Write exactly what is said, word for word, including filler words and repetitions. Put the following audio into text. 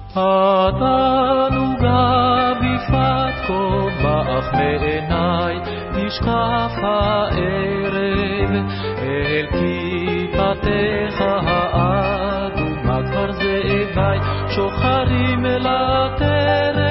התענוגה בפת כה בך מעיניי, נשקף הערב אל כיפתך האדומה, כבר זאבי שוחרים לטרף.